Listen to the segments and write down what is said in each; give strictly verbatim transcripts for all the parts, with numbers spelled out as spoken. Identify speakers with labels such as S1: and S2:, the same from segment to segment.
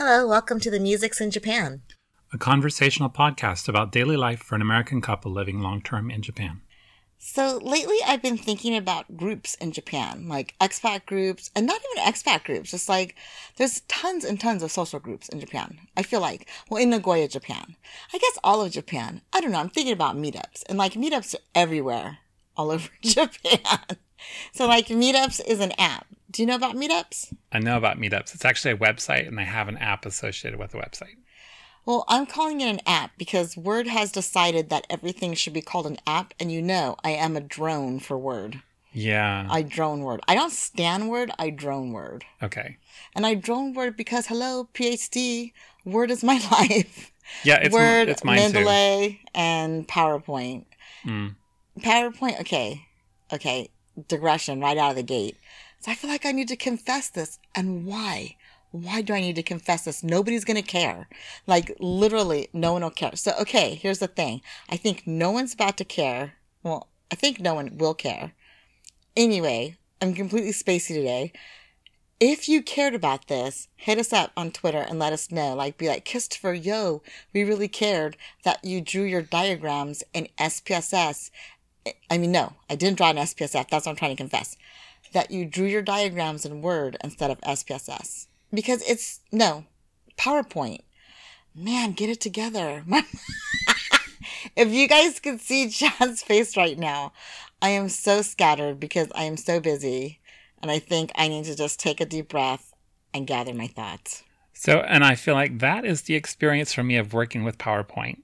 S1: Hello, welcome to the Musics in Japan,
S2: a conversational podcast about daily life for an American couple living long-term in Japan.
S1: So lately I've been thinking about groups in Japan, like expat groups, and not even expat groups, just like there's tons and tons of social groups in Japan. I feel like, well, in Nagoya, Japan. I guess all of Japan. I don't know, I'm thinking about meetups, and like meetups are everywhere, all over Japan. So like meetups is an app. Do you know about meetups?
S2: I know about meetups. It's actually a website, and they have an app associated with the website.
S1: Well, I'm calling it an app because Word has decided that everything should be called an app. And you know, I am a drone for Word.
S2: Yeah.
S1: I drone Word. I don't stan Word, I drone Word.
S2: Okay.
S1: And I drone Word because, hello, PhD, Word is my life.
S2: Yeah, it's,
S1: Word,
S2: it's mine too.
S1: Mendeley, and PowerPoint.
S2: Mm.
S1: PowerPoint, okay. Okay, digression right out of the gate. So I feel like I need to confess this. And why? Why do I need to confess this? Nobody's going to care. Like, literally, no one will care. So, okay, here's the thing. I think no one's about to care. Well, I think no one will care. Anyway, I'm completely spacey today. If you cared about this, hit us up on Twitter and let us know. Like, be like, Christopher, yo, we really cared that you drew your diagrams in S P S S. I mean, no, I didn't draw in S P S S. That's what I'm trying to confess. That you drew your diagrams in Word instead of S P S S. Because it's, no, PowerPoint. Man, get it together. If you guys could see Chad's face right now, I am so scattered because I am so busy. And I think I need to just take a deep breath and gather my thoughts.
S2: So, and I feel like that is the experience for me of working with PowerPoint.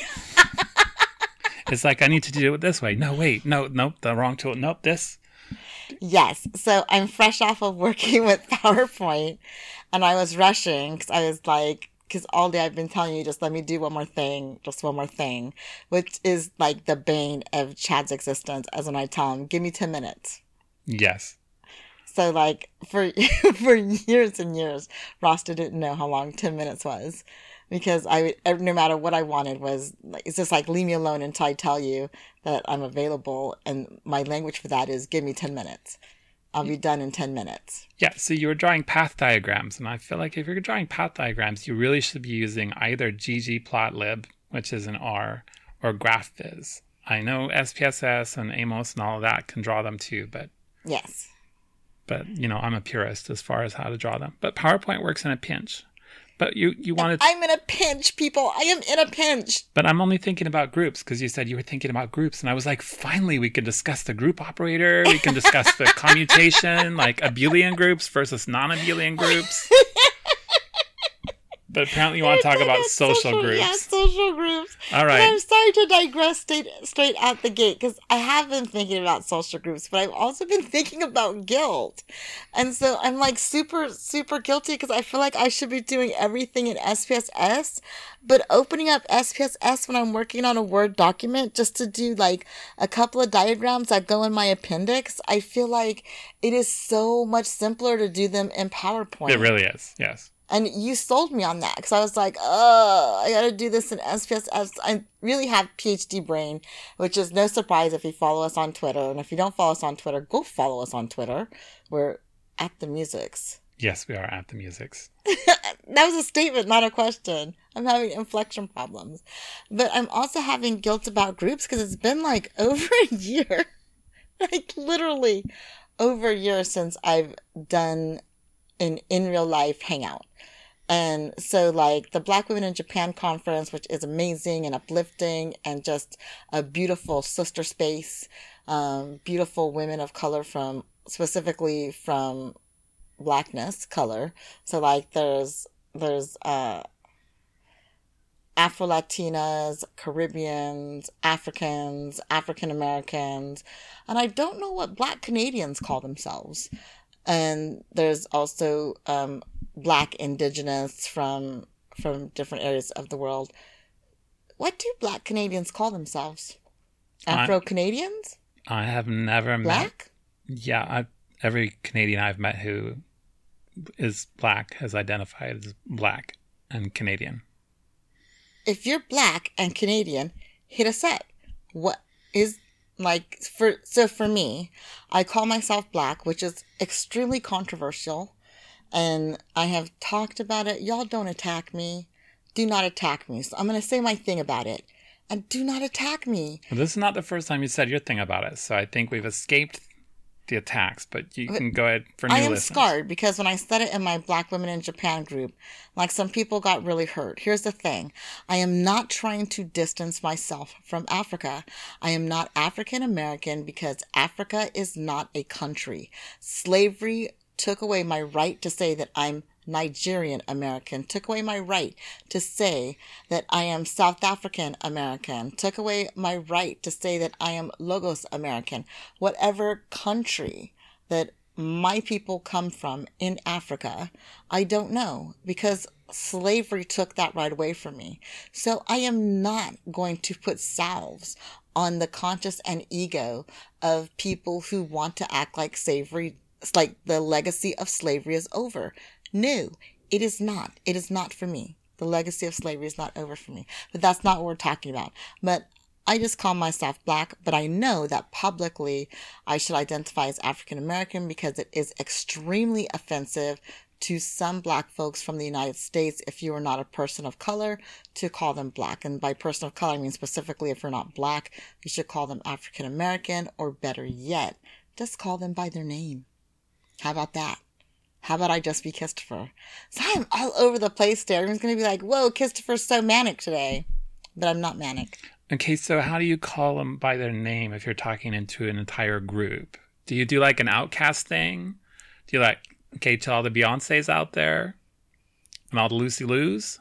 S2: It's like, I need to do it this way. No, wait, no, nope, the wrong tool. Nope, this.
S1: Yes. So I'm fresh off of working with PowerPoint and I was rushing because I was like, because all day I've been telling you, just let me do one more thing, just one more thing, which is like the bane of Chad's existence as when I tell him, give me ten minutes.
S2: Yes.
S1: So like for, for years and years, Rasta didn't know how long ten minutes was because I would, no matter what I wanted was like, it's just like, leave me alone until I tell you that I'm available. And my language for that is give me ten minutes. I'll be done in ten minutes.
S2: Yeah, so you were drawing path diagrams, and I feel like if you're drawing path diagrams, you really should be using either ggplotly, which is an R, or GraphViz. I know S P S S and Amos and all of that can draw them too, but
S1: yes,
S2: but you know, I'm a purist as far as how to draw them. But PowerPoint works in a pinch. But you, you wanted...
S1: I'm in a pinch, people. I am in a pinch.
S2: But I'm only thinking about groups because you said you were thinking about groups. And I was like, finally, we could discuss the group operator. We can discuss the commutation, like abelian groups versus non-abelian groups. But apparently you want to talk about social, social groups.
S1: Yeah, social groups.
S2: All right.
S1: And I'm sorry to digress straight, straight out the gate because I have been thinking about social groups, but I've also been thinking about guilt. And so I'm like super, super guilty because I feel like I should be doing everything in S P S S, but opening up S P S S when I'm working on a Word document just to do like a couple of diagrams that go in my appendix, I feel like it is so much simpler to do them in PowerPoint.
S2: It really is, yes.
S1: And you sold me on that because I was like, oh, I got to do this in S P S S. I really have PhD brain, which is no surprise if you follow us on Twitter. And if you don't follow us on Twitter, go follow us on Twitter. We're at the Musics.
S2: Yes, we are at the Musics.
S1: That was a statement, not a question. I'm having inflection problems. But I'm also having guilt about groups because it's been like over a year, like literally over a year since I've done an in real life hangout. And so like the Black Women in Japan conference, which is amazing and uplifting and just a beautiful sister space, um, beautiful women of color from, specifically from Blackness color. So like there's, there's, uh, Afro-Latinas, Caribbeans, Africans, African-Americans, and I don't know what Black Canadians call themselves. And there's also um, Black Indigenous from from different areas of the world. What do Black Canadians call themselves? Afro-Canadians?
S2: I, I have never
S1: Black?
S2: met... Yeah, I, every Canadian I've met who is Black has identified as Black and Canadian.
S1: If you're Black and Canadian, hit us up. What is... Like, for so for me, I call myself Black, which is extremely controversial. And I have talked about it. Y'all don't attack me. Do not attack me. So I'm going to say my thing about it. And do not attack me.
S2: Well, this is not the first time you said your thing about it. So I think we've escaped the attacks, but you can go ahead for new
S1: I am
S2: listeners.
S1: scarred because when I said it in my Black Women in Japan group, like some people got really hurt. Here's the thing. I am not trying to distance myself from Africa. I am not African American because Africa is not a country. Slavery took away my right to say that I'm Nigerian American, took away my right to say that I am South African American, took away my right to say that I am Lagos American. Whatever country that my people come from in Africa, I don't know because slavery took that right away from me. So I am not going to put salves on the conscience and ego of people who want to act like slavery, like the legacy of slavery is over. No, it is not. It is not for me. The legacy of slavery is not over for me. But that's not what we're talking about. But I just call myself Black, but I know that publicly I should identify as African American because it is extremely offensive to some Black folks from the United States if you are not a person of color to call them Black. And by person of color, I mean specifically if you're not Black, you should call them African American, or better yet, just call them by their name. How about that? How about I just be Christopher? So I'm all over the place there. Everyone's going to be like, whoa, Christopher's so manic today. But I'm not manic.
S2: Okay, so how do you call them by their name if you're talking into an entire group? Do you do like an outcast thing? Do you like, okay, to all the Beyoncés out there and all the Lucy Lou's?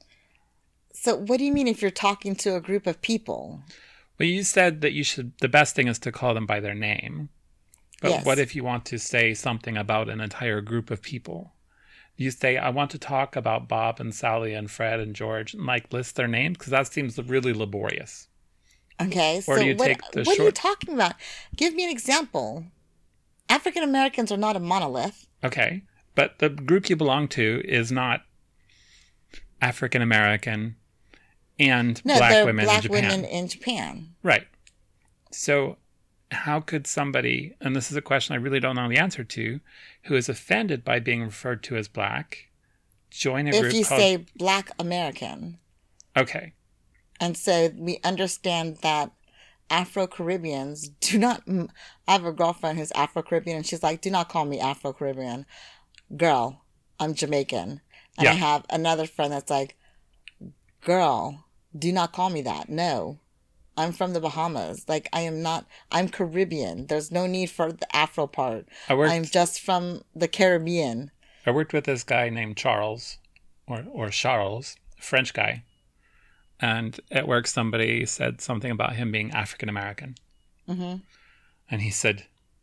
S1: So what do you mean if you're talking to a group of people?
S2: Well, you said that you should, the best thing is to call them by their name. But
S1: yes.
S2: What if you want to say something about an entire group of people? You say, I want to talk about Bob and Sally and Fred and George, and like list their names, because that seems really laborious.
S1: Okay,
S2: or
S1: so
S2: do you
S1: what,
S2: take the
S1: what
S2: short...
S1: are you talking about? Give me an example. African Americans are not a monolith.
S2: Okay, but the group you belong to is not African American and
S1: no,
S2: Black
S1: they're
S2: women
S1: Black
S2: in Japan.
S1: women in Japan.
S2: Right. So how could somebody, and this is a question I really don't know the answer to, who is offended by being referred to as Black, join a
S1: if
S2: group
S1: you
S2: called...
S1: say Black American.
S2: Okay.
S1: And so we understand that Afro-Caribbeans do not... I have a girlfriend who's Afro-Caribbean, and she's like, do not call me Afro-Caribbean. Girl, I'm Jamaican. And
S2: yeah.
S1: I have another friend that's like, girl, do not call me that. No. I'm from the Bahamas. Like, I am not, I'm Caribbean. There's no need for the Afro part.
S2: I worked,
S1: I'm just from the Caribbean.
S2: I worked with this guy named Charles, or, or Charles, a French guy. And at work, somebody said something about him being African American.
S1: Mm-hmm.
S2: And he said,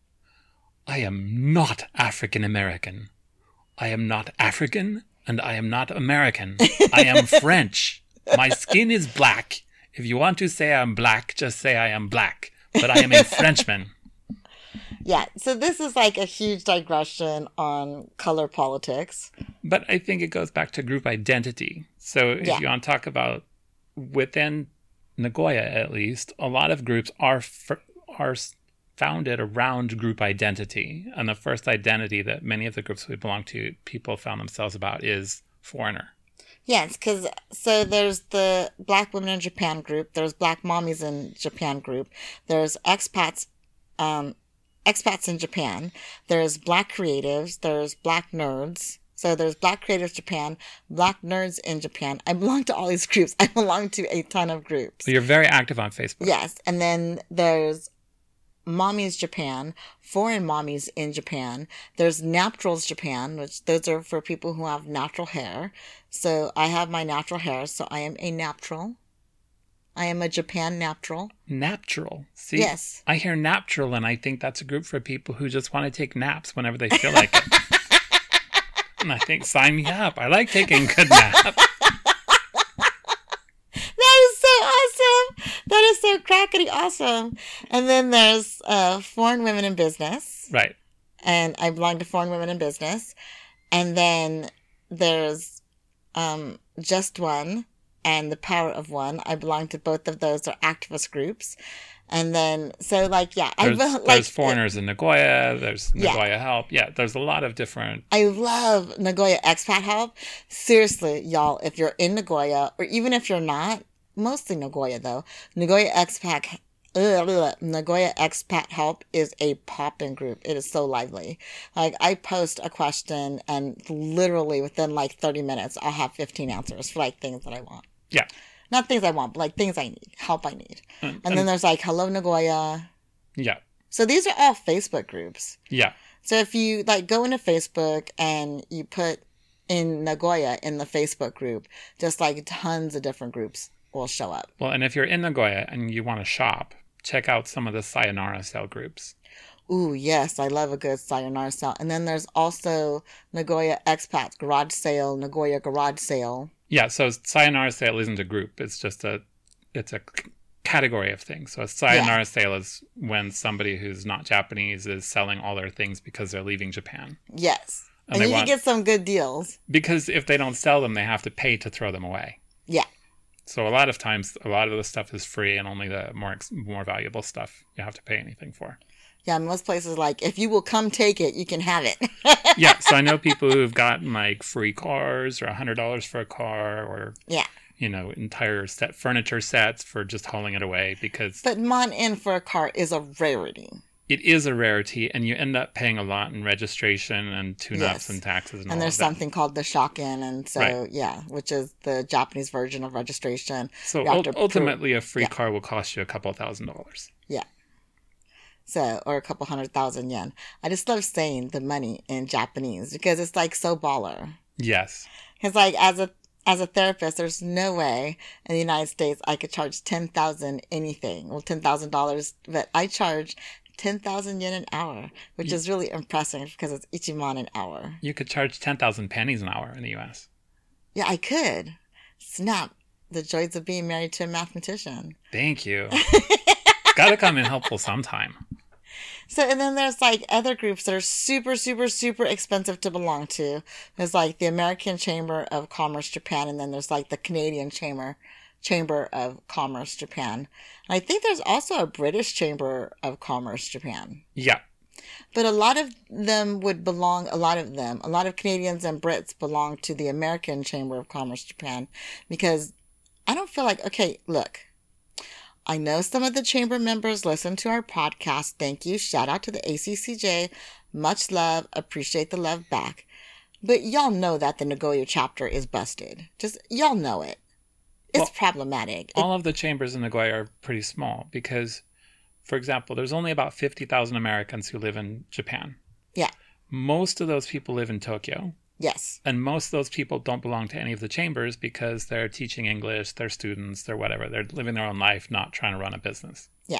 S2: I am not African American. I am not African, and I am not American. I am French. My skin is black. If you want to say I'm Black, just say I am Black. But I am a Frenchman.
S1: Yeah, so this is like a huge digression on color politics.
S2: But I think it goes back to group identity. So if
S1: yeah.
S2: you want to talk about within Nagoya, at least, a lot of groups are are founded around group identity. And the first identity that many of the groups we belong to, people found themselves about, is foreigner.
S1: Yes, because so there's the Black Women in Japan group, there's Black Mommies in Japan group, there's expats, um, expats in Japan, there's Black creatives, there's Black nerds. So there's Black Creatives Japan, Black Nerds in Japan. I belong to all these groups. I belong to a ton of groups.
S2: So you're very active on Facebook.
S1: Yes, and then there's Mommies Japan, Foreign Mommies in Japan. There's Naturals Japan, which those are for people who have natural hair. So I have my natural hair, so I am a natural. I am a Japan natural.
S2: Natural. See?
S1: Yes.
S2: I hear natural, and I think that's a group for people who just want to take naps whenever they feel like it. And I think, sign me up. I like taking good naps.
S1: That is so awesome. That is so crackety awesome. And then there's uh, Foreign Women in Business.
S2: Right.
S1: And I belong to Foreign Women in Business. And then there's um, Just One and The Power of One. I belong to both of those. They're activist groups. And then, so like, yeah, I
S2: There's,
S1: like,
S2: there's foreigners in Nagoya. There's
S1: Yeah.
S2: Nagoya Help. Yeah, there's a lot of different.
S1: I love Nagoya Expat Help. Seriously, y'all, if you're in Nagoya, or even if you're not, mostly Nagoya though, Nagoya Expat ugh, ugh, Nagoya Expat Help is a poppin' group. It is so lively. Like, I post a question, and literally within like thirty minutes, I'll have fifteen answers for like things that I want.
S2: Yeah.
S1: Not things I want, but like things I need, help I need.
S2: And,
S1: And,
S2: and
S1: then there's like Hello Nagoya.
S2: yeah.
S1: So these are all Facebook groups.
S2: Yeah.
S1: So if you like go into Facebook and you put in Nagoya in the Facebook group, just like tons of different groups will show up.
S2: Well, and if you're in Nagoya and you want to shop, check out some of the Sayonara sale groups.
S1: Ooh, yes, I love a good Sayonara sale. And then there's also Nagoya Expats Garage Sale, Nagoya Garage Sale.
S2: Yeah, so Sayonara sale isn't a group. It's just a, it's a c- category of things. So a Sayonara
S1: Yeah.
S2: sale is when somebody who's not Japanese is selling all their things because they're leaving Japan.
S1: Yes.
S2: And
S1: And,
S2: they
S1: you
S2: want-
S1: can get some good deals.
S2: Because if they don't sell them, they have to pay to throw them away.
S1: Yeah.
S2: So a lot of times, a lot of the stuff is free, and only the more ex- more valuable stuff you have to pay anything for.
S1: Yeah, most places like, if you will come take it, you can have it.
S2: Yeah, so I know people who've gotten like free cars or one hundred dollars for a car, or
S1: Yeah.
S2: you know, entire set furniture sets for just hauling it away, because
S1: But Mon in for a car is a rarity.
S2: it is a rarity, and you end up paying a lot in registration and tune-ups
S1: Yes.
S2: and taxes and,
S1: And
S2: all
S1: there's
S2: of that.
S1: something called the shock-in, and so,
S2: Right.
S1: yeah, which is the Japanese version of registration.
S2: So
S1: You have
S2: ul-
S1: to prove-
S2: ultimately, a free
S1: yeah.
S2: car will cost you a couple of thousand dollars.
S1: Yeah. So, or a couple hundred thousand yen. I just love saying the money in Japanese because it's like so baller.
S2: Yes.
S1: Because like as a as a therapist, there's no way in the United States I could charge ten thousand anything. Well, ten thousand dollars, but I charge ten thousand yen an hour, which is really impressive because it's ichiman an hour.
S2: You could charge ten thousand pennies an hour in the U S.
S1: Yeah, I could. Snap. The joys of being married to a mathematician.
S2: Thank you. Gotta come in helpful sometime.
S1: So, and then there's like other groups that are super, super, super expensive to belong to. There's like the American Chamber of Commerce Japan, and then there's like the Canadian Chamber, Chamber of Commerce Japan. And I think there's also a British Chamber of Commerce Japan.
S2: Yeah.
S1: But a lot of them would belong, a lot of them, a lot of Canadians and Brits belong to the American Chamber of Commerce Japan because I don't feel like, okay, look. I know some of the chamber members listen to our podcast. Thank you. Shout out to the A C C J. Much love. Appreciate the love back. But y'all know that the Nagoya chapter is busted. Just, y'all know it. It's
S2: Well,
S1: problematic. It-
S2: All of the chambers in Nagoya are pretty small because, for example, there's only about fifty thousand Americans who live in Japan.
S1: yeah.
S2: Most of those people live in Tokyo.
S1: Yes.
S2: And most of those people don't belong to any of the chambers because they're teaching English, they're students, they're whatever. They're living their own life, not trying to run a business.
S1: Yeah.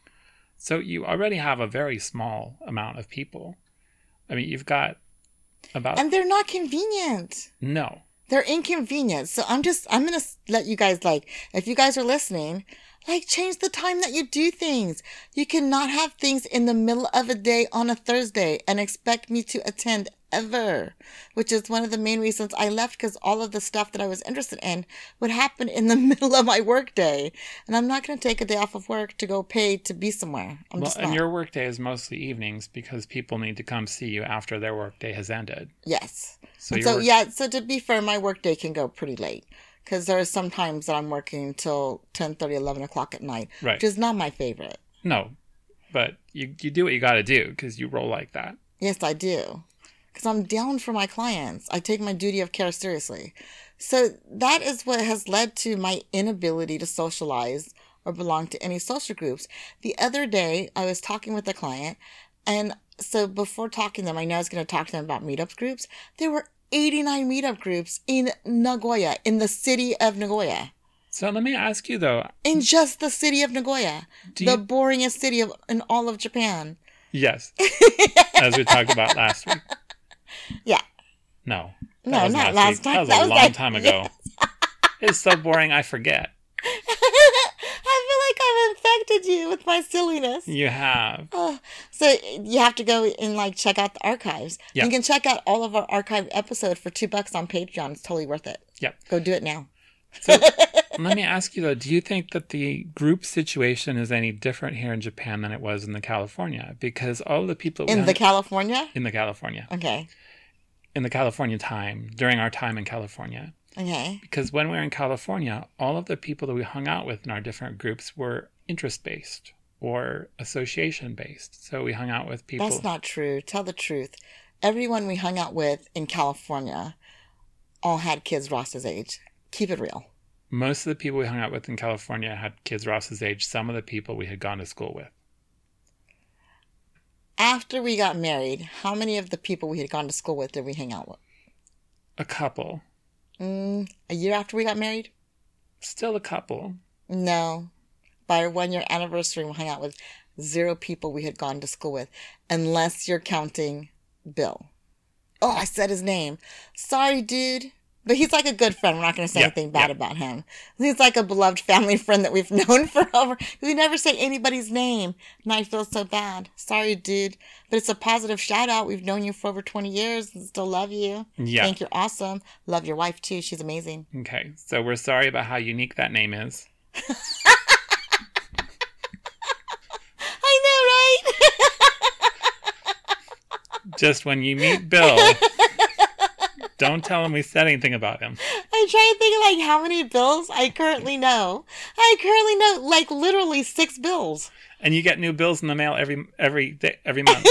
S2: So you already have a very small amount of people. I mean, you've got about...
S1: And they're not convenient.
S2: no.
S1: They're inconvenient. So I'm just, I'm going to let you guys, like, if you guys are listening, like, change the time that you do things. You cannot have things in the middle of a day on a Thursday and expect me to attend ever, which is one of the main reasons I left, because all of the stuff that I was interested in would happen in the middle of my work day. And I'm not going to take a day off of work to go pay to be somewhere. I'm
S2: Well,
S1: just
S2: and
S1: not.
S2: your workday is mostly evenings because people need to come see you after their workday has ended.
S1: Yes.
S2: So,
S1: And
S2: your
S1: so,
S2: work-
S1: yeah, so to be fair, my work day can go pretty late because there are some times that I'm working till ten thirty, eleven o'clock at night,
S2: Right.
S1: which is not my favorite.
S2: No, but you, you do what you got to do because you roll like that.
S1: Yes, I do. Because I'm down for my clients. I take my duty of care seriously. So that is what has led to my inability to socialize or belong to any social groups. The other day, I was talking with a client, and so before talking to them, I know I was going to talk to them about meetup groups. There were eighty-nine meetup groups in Nagoya, in the city of Nagoya.
S2: So let me ask you though.
S1: In just the city of Nagoya.
S2: Do
S1: the
S2: you-
S1: boringest city of, in all of Japan.
S2: Yes, as we talked about last week.
S1: Yeah.
S2: No. that
S1: No,
S2: wasn't
S1: not last
S2: week.
S1: time.
S2: That was
S1: That
S2: a
S1: was
S2: long
S1: like-
S2: time ago. It's so boring, I forget.
S1: I feel like I've infected you with my silliness.
S2: You have.
S1: Oh, so you have to go and like check out the archives.
S2: Yeah.
S1: You can check out all of our archived episodes for two bucks on Patreon. It's totally worth it.
S2: Yep.
S1: Go do it now.
S2: So Let me ask you though, do you think that the group situation is any different here in Japan than it was in the California? Because all the people we
S1: In
S2: hung-
S1: the California?
S2: in the California,
S1: Okay.
S2: in the California time, during our time in California.
S1: Okay.
S2: Because when we were in California, all of the people that we hung out with in our different groups were interest-based or association-based. So we hung out with people.
S1: That's not true. Tell the truth. Everyone we hung out with in California all had kids Ross's age. Keep it real.
S2: Most of the people we hung out with in California had kids Ross's age. Some of the people we had gone to school with.
S1: After we got married, how many of the people we had gone to school with did we hang out with?
S2: A couple.
S1: Mm, a year after we got married?
S2: Still a couple.
S1: No. By our one year anniversary, we hung out with zero people we had gone to school with, unless you're counting Bill. Oh, I said his name. Sorry, dude. But he's like a good friend. We're not going to say
S2: Yeah,
S1: anything bad
S2: yeah.
S1: about him. He's like a beloved family friend that we've known for over. We never say anybody's name. And I feel so bad. Sorry, dude. But it's a positive shout out. We've known you for over twenty years and still love you.
S2: Yeah.
S1: Think you're awesome. Love your wife too. She's amazing.
S2: Okay, so we're sorry about how unique that name is.
S1: I know, right?
S2: Just when you meet Bill, don't tell him we said anything about him.
S1: I'm trying to think of like how many bills I currently know. I currently know like literally six bills.
S2: And you get new bills in the mail every every day, every month.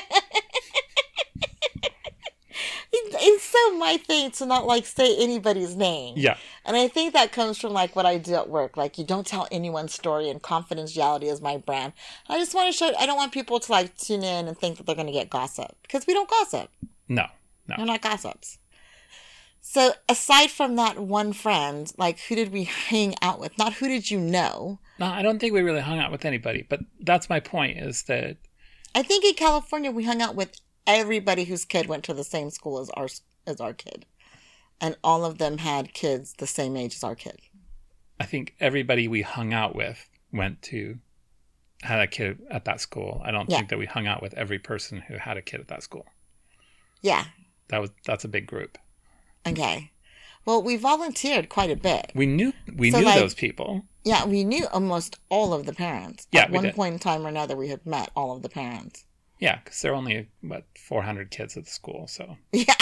S1: It's so my thing to not like say anybody's name.
S2: Yeah.
S1: And I think that comes from like what I do at work. Like you don't tell anyone's story, and confidentiality is my brand. I just want to show, I don't want people to like tune in and think that they're going to get gossip, because we don't gossip.
S2: No, no.
S1: We're not gossips. So aside from that one friend, like who did we hang out with? Not who did you know?
S2: No, I don't think we really hung out with anybody, but that's my point is that
S1: I think in California we hung out with everybody whose kid went to the same school as our as our kid, and all of them had kids the same age as our kid.
S2: I think everybody we hung out with went to, had a kid at that school. I don't
S1: Yeah.
S2: think that we hung out with every person who had a kid at that school.
S1: Yeah.
S2: That was, that's a big group.
S1: Okay. Well, we volunteered quite a bit.
S2: We knew, we
S1: So,
S2: knew
S1: like-
S2: those people.
S1: Yeah, we knew almost all of the parents.
S2: Yeah,
S1: At
S2: we
S1: one
S2: did.
S1: point in time or another, we had met all of the parents.
S2: Yeah, because there are only, what, four hundred kids at the school, so.
S1: Yeah.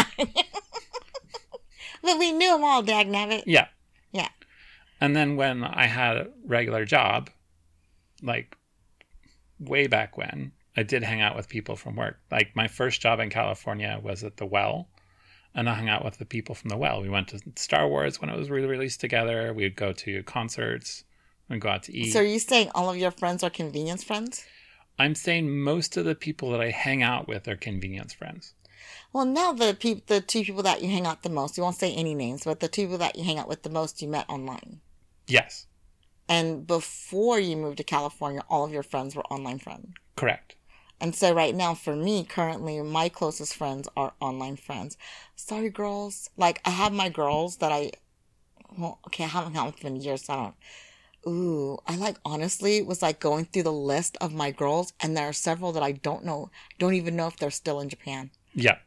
S1: But we knew them all, dagnabbit.
S2: Yeah.
S1: Yeah.
S2: And then when I had a regular job, like way back when, I did hang out with people from work. Like my first job in California was at the Well, and I hung out with the people from the Well. We went to Star Wars when it was re-released together. We'd go to concerts and go out to eat.
S1: So are you saying all of your friends are convenience friends?
S2: I'm saying most of the people that I hang out with are convenience friends.
S1: Well, now the peop- the two people that you hang out the most, you won't say any names, but the two people that you hang out with the most, you met online.
S2: Yes,
S1: And before you moved to California, all of your friends were online friends.
S2: correct.
S1: And so right now, for me, currently, my closest friends are online friends. Sorry, girls. Like, I have my girls that I, well, okay, I haven't hung out with them in years, so I don't. Ooh, I like, honestly, was like going through the list of my girls, and there are several that I don't know, don't even know if they're still in Japan.
S2: Yeah.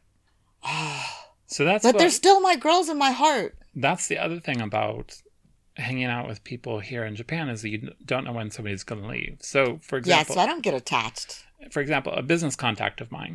S2: So that's
S1: But
S2: what,
S1: they're still my girls in my heart.
S2: that's the other thing about hanging out with people here in Japan is that you don't know when somebody's going to leave. So, for
S1: Yeah,
S2: example,
S1: so I don't get attached.
S2: for example, a business contact of mine,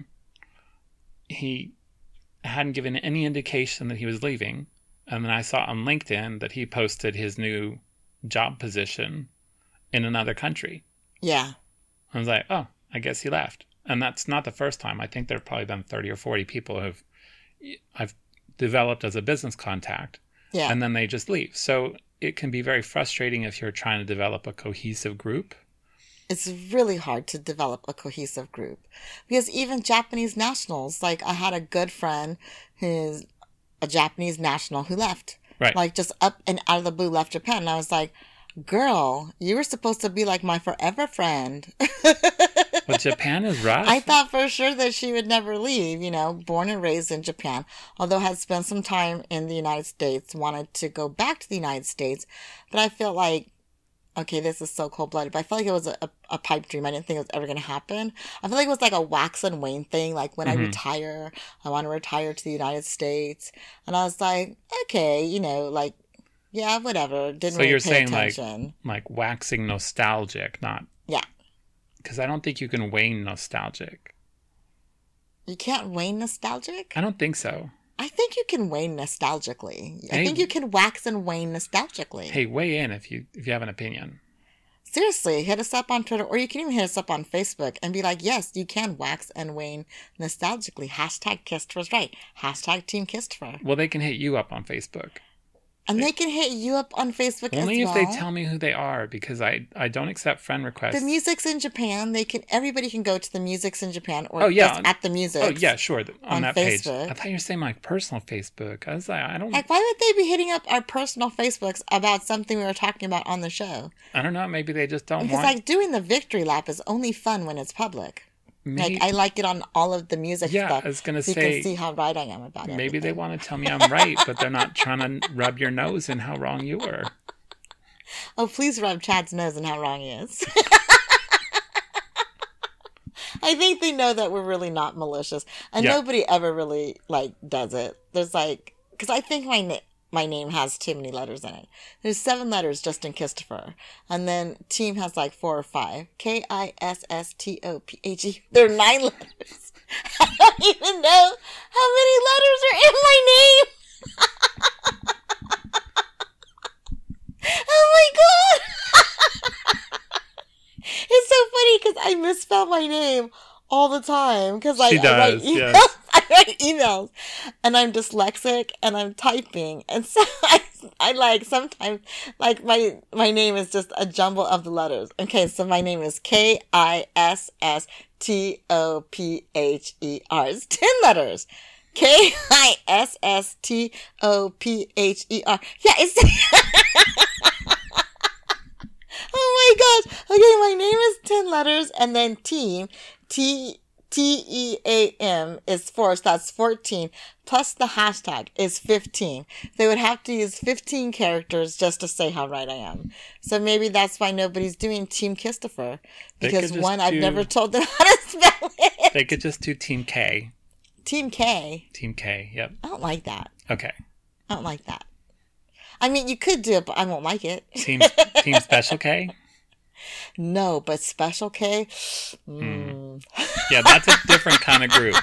S2: he hadn't given any indication that he was leaving. And then I saw on LinkedIn that he posted his new job position in another country.
S1: Yeah.
S2: I was like, oh, I guess he left. And that's not the first time. I think there have probably been thirty or forty people who've I've developed as a business contact.
S1: Yeah.
S2: And then they just leave. So it can be very frustrating if you're trying to develop a cohesive group.
S1: It's really hard to develop a cohesive group, because even Japanese nationals, like I had a good friend who's a Japanese national who left,
S2: Right.
S1: like just up and out of the blue left Japan. And I was like, girl, you were supposed to be like my forever friend.
S2: But Japan is rough.
S1: I thought for sure that she would never leave, you know, born and raised in Japan, although had spent some time in the United States, wanted to go back to the United States. But I feel like, okay, this is so cold-blooded, but I feel like it was a, a, a pipe dream. I didn't think it was ever going to happen. I feel like it was like a wax and wane thing. Like when
S2: Mhm.
S1: I retire, I want to retire to the United States. And I was like, okay, you know, like Yeah, whatever. Didn't
S2: So
S1: really
S2: you're
S1: pay
S2: saying
S1: attention.
S2: like like waxing nostalgic, not
S1: Yeah.
S2: because I don't think you can wane nostalgic.
S1: You can't wane nostalgic?
S2: I don't think so.
S1: I think you can wane nostalgically. I
S2: Hey-
S1: think you can wax and wane nostalgically.
S2: Hey, weigh in if you if you have an opinion.
S1: Seriously, hit us up on Twitter, or you can even hit us up on Facebook and be like, yes, you can wax and wane nostalgically. Hashtag Kistfer's right. Hashtag Team Kistfer.
S2: Well, they can hit you up on Facebook.
S1: And they can hit you up on Facebook
S2: Only
S1: as
S2: if
S1: well.
S2: they tell me who they are, because I, I don't accept friend requests.
S1: The Music's in Japan. They can. Everybody can go to the Music's in Japan, or
S2: Oh, yeah.
S1: just at the Music.
S2: Oh, yeah, sure. th- On,
S1: on
S2: that page.
S1: Facebook.
S2: I thought you were saying my personal Facebook. I was like, I don't
S1: Like, why would they be hitting up our personal Facebooks about something we were talking about on the show?
S2: I don't know. Maybe they just don't
S1: Because,
S2: want...
S1: like, doing the victory lap is only fun when it's public.
S2: maybe,
S1: Like, I like it on all of the music
S2: Yeah,
S1: stuff.
S2: I was gonna
S1: so
S2: say,
S1: you can see how right I am about it.
S2: maybe they want to tell me I'm right, but they're not trying to rub your nose in how wrong you were.
S1: Oh, please rub Chad's nose and how wrong he is. I think they know that we're really not malicious, and
S2: Yeah.
S1: nobody ever really like does it. There's like, because I think my na- my name has too many letters in it. There's seven letters just in Christopher, and then team has like four or five. K I S S T O P H E. There are nine letters. I don't even know how many letters are in my name. Oh my god! It's so funny because I misspell my name all the time because I,
S2: She
S1: I write
S2: does,
S1: emails.
S2: yes.
S1: I write emails, and I'm dyslexic, and I'm typing, and so I, I like sometimes like my my name is just a jumble of the letters. Okay, so my name is K I S S T O P H E R. It's ten letters. K I S S T O P H E R. Yeah, it's. Oh my gosh. Okay, my name is ten letters, and then team, T T E A M is four, so that's fourteen, plus the hashtag is fifteen. They would have to use fifteen characters just to say how right I am. So maybe that's why nobody's doing Team Christopher.
S2: They
S1: Because
S2: could just
S1: one, I've
S2: do-
S1: never told them how to spell it.
S2: They could just do Team K.
S1: Team K.
S2: Team K, yep.
S1: I don't like that.
S2: Okay.
S1: I don't like that. I mean, you could do it, but I won't like it.
S2: Team Team Special K?
S1: No, but Special K? Mm.
S2: Yeah, that's a different kind of group.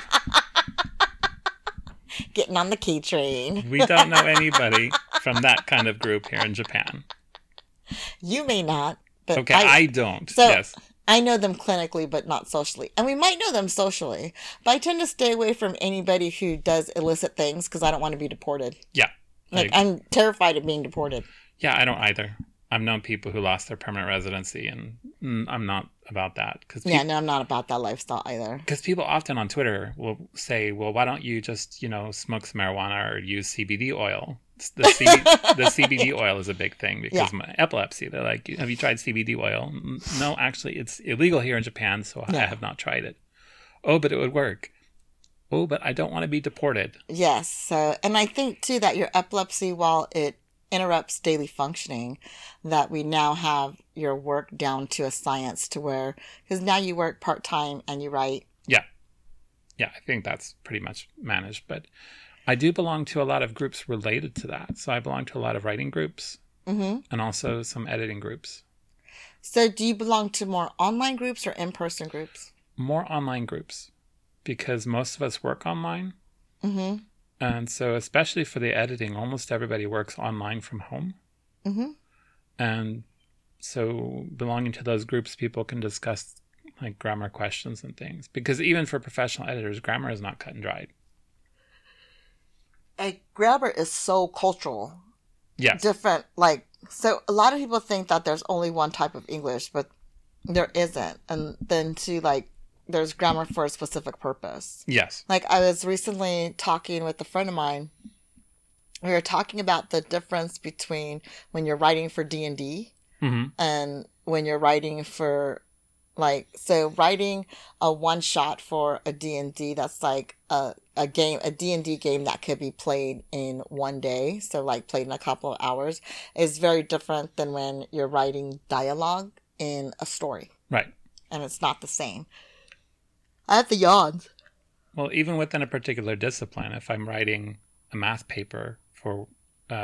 S1: Getting on the K train.
S2: We don't know anybody from that kind of group here in Japan.
S1: You may not, but
S2: Okay, I,
S1: I,
S2: don't.
S1: so
S2: yes.
S1: I know them clinically, but not socially. And we might know them socially, but I tend to stay away from anybody who does illicit things because I don't want to be deported.
S2: Yeah.
S1: Like,
S2: I-
S1: I'm terrified of being deported.
S2: Yeah, I don't either. I've known people who lost their permanent residency, and mm, I'm not about that. Because
S1: Yeah, no, I'm not about that lifestyle either.
S2: Because people often on Twitter will say, well, why don't you just, you know, smoke some marijuana or use C B D oil? The, C- the C B D oil is a big thing because
S1: Yeah.
S2: of my epilepsy. They're like, have you tried C B D oil? "Mm, No, actually, it's illegal here in Japan, so
S1: Yeah.
S2: I have not tried it. Oh, but it would work. Oh, but I don't want to be deported.
S1: Yes. So, and I think too that your epilepsy, while it interrupts daily functioning, that we now have your work down to a science to where, because now you work part time and you write.
S2: Yeah. Yeah, I think that's pretty much managed. But I do belong to a lot of groups related to that. So I belong to a lot of writing groups
S1: Mm-hmm.
S2: and also some editing groups.
S1: So, do you belong to more online groups or in person groups?
S2: More online groups because most of us work online.
S1: Mm-hmm.
S2: And so, especially for the editing, almost everybody works online from home.
S1: Mm-hmm.
S2: And so, belonging to those groups, people can discuss like grammar questions and things. Because even for professional editors, grammar is not cut and dried.
S1: And grammar is so cultural.
S2: Yes.
S1: Different, like, so a lot of people think that there's only one type of English, but there isn't. And then, too, like, there's grammar for a specific purpose.
S2: Yes.
S1: Like, I was recently talking with a friend of mine. We were talking about the difference between when you're writing for D and D
S2: Mm-hmm.
S1: and when you're writing for, like, so writing a one shot for a D and D, that's like a, a game, a D and D game that could be played in one day. So like played in a couple of hours is very different than when you're writing dialogue in a story,
S2: Right.
S1: and it's not the same. I have the yawns.
S2: Well, even within a particular discipline, if I'm writing a math paper for uh,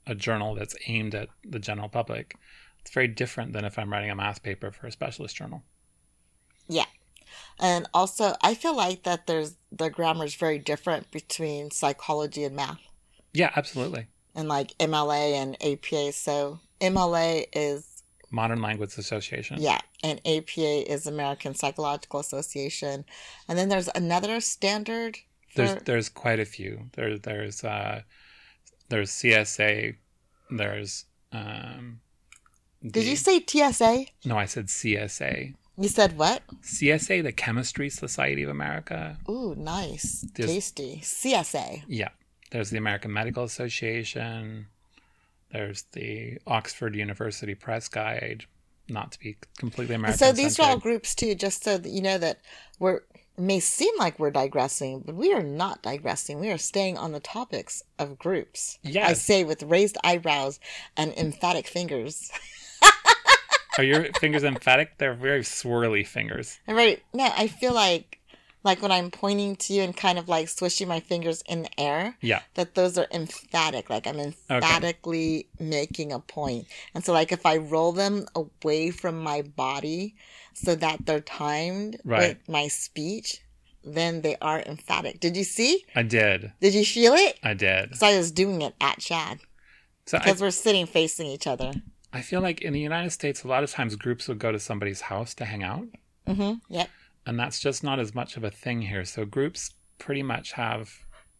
S2: a journal that's aimed at the general public. It's very different than if I'm writing a math paper for a specialist journal.
S1: Yeah. And also, I feel like that there's the grammar is very different between psychology and math.
S2: Yeah, absolutely.
S1: And like M L A and A P A. So M L A is
S2: Modern Language Association.
S1: Yeah, and A P A is American Psychological Association. And then there's another standard. For...
S2: There's there's quite a few. There there's uh there's C S A. There's um.
S1: Did
S2: the...
S1: you say T S A?
S2: No, I said C S A.
S1: You said what?
S2: C S A, the Chemistry Society of America.
S1: Ooh, nice,
S2: There's...
S1: tasty. C S A.
S2: Yeah, there's the American Medical Association. There's the Oxford University Press Guide, not to be completely American.
S1: So these are all groups too, just so that you know that we're it may seem like we're digressing, but we are not digressing. We are staying on the topics of groups.
S2: Yes.
S1: I say with raised eyebrows and emphatic fingers.
S2: Are your fingers emphatic? They're very swirly fingers.
S1: Right. No, I feel like like when I'm pointing to you and kind of like swishing my fingers in the air,
S2: yeah,
S1: that those are emphatic. Like I'm emphatically okay. making a point. And so like if I roll them away from my body so that they're timed
S2: right.
S1: with my speech, then they are emphatic. Did you see?
S2: I did.
S1: Did you feel it?
S2: I did.
S1: So I was doing it at Chad.
S2: So
S1: because
S2: I,
S1: we're sitting facing each other.
S2: I feel like in the United States, a lot of times groups would go to somebody's house to hang out.
S1: Mm-hmm. Yep.
S2: And that's just not as much of a thing here. So groups pretty much have